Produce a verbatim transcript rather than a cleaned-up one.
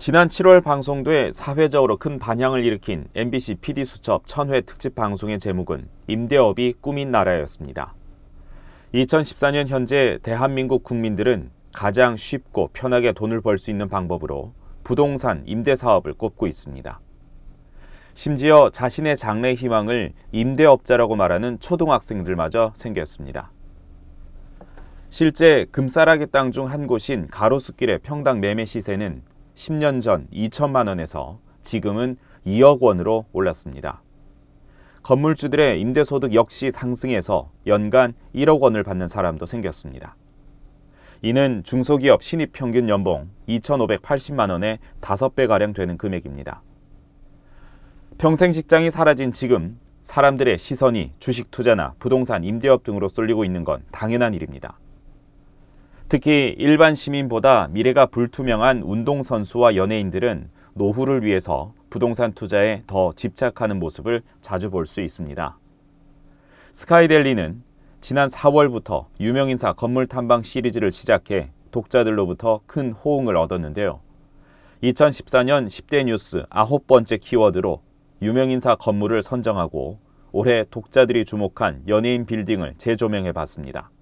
지난 칠월 방송돼 사회적으로 큰 반향을 일으킨 엠비씨 피디수첩 천 회 특집 방송의 제목은 임대업이 꿈인 나라였습니다. 이천십사 년 현재 대한민국 국민들은 가장 쉽고 편하게 돈을 벌 수 있는 방법으로 부동산 임대사업을 꼽고 있습니다. 심지어 자신의 장래 희망을 임대업자라고 말하는 초등학생들마저 생겼습니다. 실제 금싸라기 땅 중 한 곳인 가로수길의 평당 매매 시세는 십 년 전 이천만 원에서 지금은 이억 원으로 올랐습니다. 건물주들의 임대소득 역시 상승해서 연간 일억 원을 받는 사람도 생겼습니다. 이는 중소기업 신입 평균 연봉 이천오백팔십만 원의 다섯 배가량 되는 금액입니다. 평생 직장이 사라진 지금 사람들의 시선이 주식 투자나 부동산 임대업 등으로 쏠리고 있는 건 당연한 일입니다. 특히 일반 시민보다 미래가 불투명한 운동선수와 연예인들은 노후를 위해서 부동산 투자에 더 집착하는 모습을 자주 볼 수 있습니다. 스카이델리는 지난 사월부터 유명인사 건물 탐방 시리즈를 시작해 독자들로부터 큰 호응을 얻었는데요. 이천십사 년 십 대 뉴스 아홉 번째 키워드로 유명인사 건물을 선정하고 올해 독자들이 주목한 연예인 빌딩을 재조명해 봤습니다.